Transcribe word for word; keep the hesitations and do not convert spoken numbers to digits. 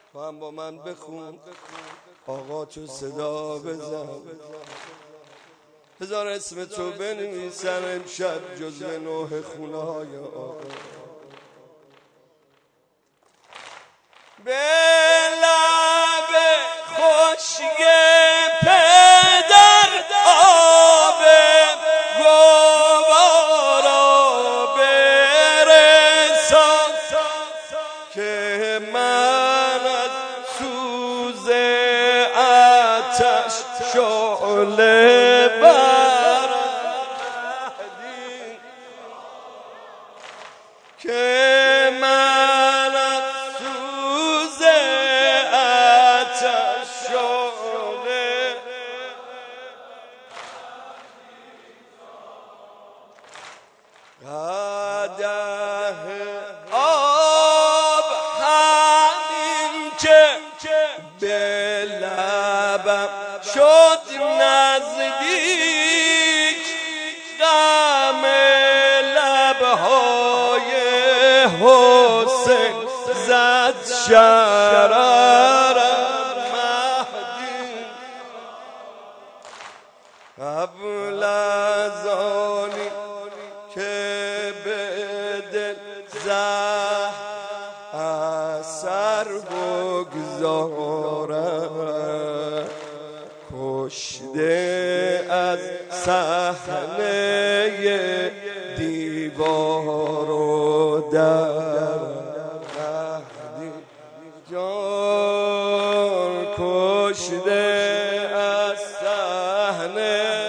تو هم با من بخون آقا تو صدا بزن هزار اسم تو بنویسم امشب جزو نوح خونهای آقا به لب خشک پدر آب گوارا برسان که من از سوز آتش شعله برآمدی که من از سوز آتش شعله قدح آب همین که به لبم شد نزدیک غم لبهای حسین زد شرارم مهدی قبل از آنی که به دل زهر اثر بگذارم کشته از صحنه دیوار و در مهدی جان کشته از صحنه